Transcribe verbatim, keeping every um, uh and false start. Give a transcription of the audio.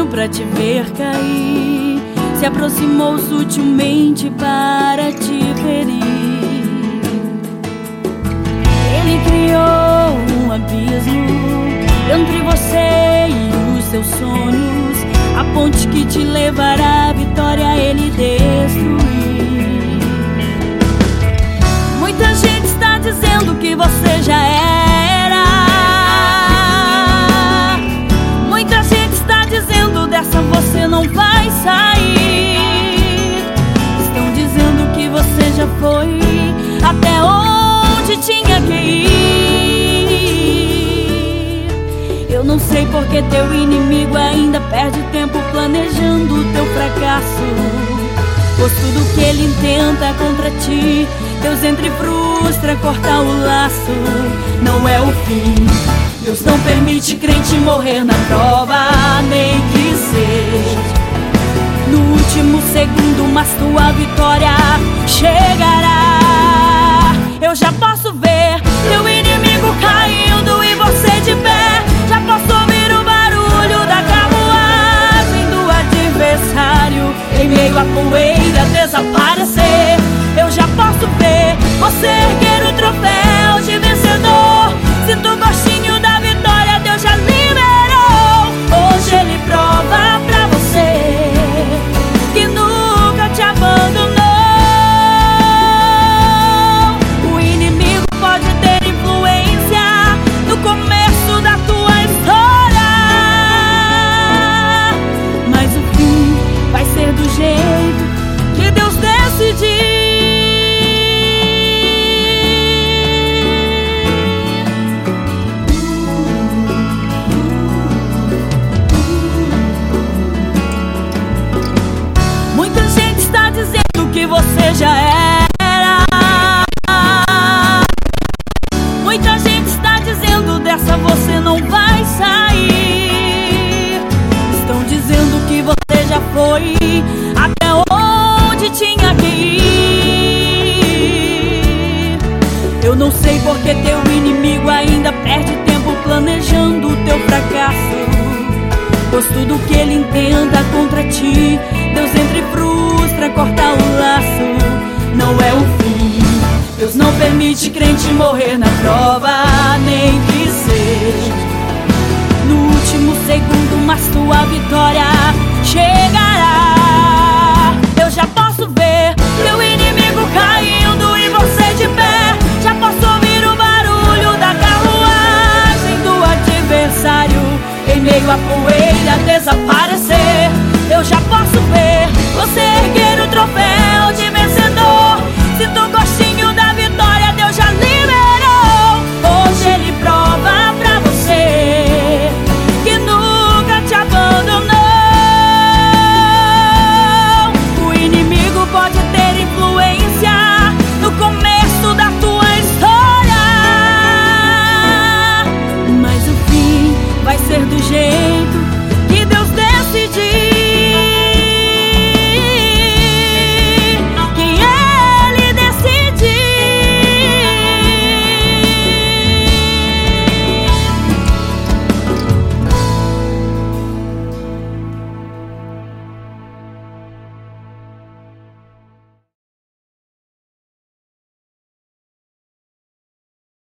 pra te ver cair, se aproximou sutilmente para te ferir. Ele criou um abismo entre você e os seus sonhos, a ponte que te levará à vitória ele destruiu. Muita gente está dizendo que você já era. Muita gente está dizendo dessa você não vai sair. Estão dizendo que você já foi até onde tinha que ir. Eu não sei porque teu inimigo ainda perde tempo planejando o teu fracasso, pois tudo que ele intenta contra ti, Deus entre frustra, corta o laço. Não é o fim. Deus não permite crente morrer na prova, nem que seja no último segundo, mas tua vitória chegará. Eu já posso ver teu inimigo caindo e você de pé. Já posso ouvir o barulho da carruagem do adversário em meio à poeira desaparecer. Eu já posso ver você erguer o troféu de vencedor. Sinto o gostinho da vitória, Deus já liberou. Hoje ele prova pra você que nunca te abandonou. O inimigo pode ter influência no começo da tua história, mas o fim vai ser do jeito que Deus decidir. Que você já era. Muita gente está dizendo dessa você não vai sair. Estão dizendo que você já foi até onde tinha que ir. Eu não sei porque teu inimigo ainda perde tempo planejando o teu fracasso, pois tudo que ele intenta contra ti, Deus entre frustra, corta o laço. Não é o fim. Deus não permite crente morrer na prova, nem que seja no último segundo, mas tua vitória chegará. Eu já posso ver teu inimigo caindo e você de pé. Já posso ouvir o barulho da carruagem do adversário em meio à poeira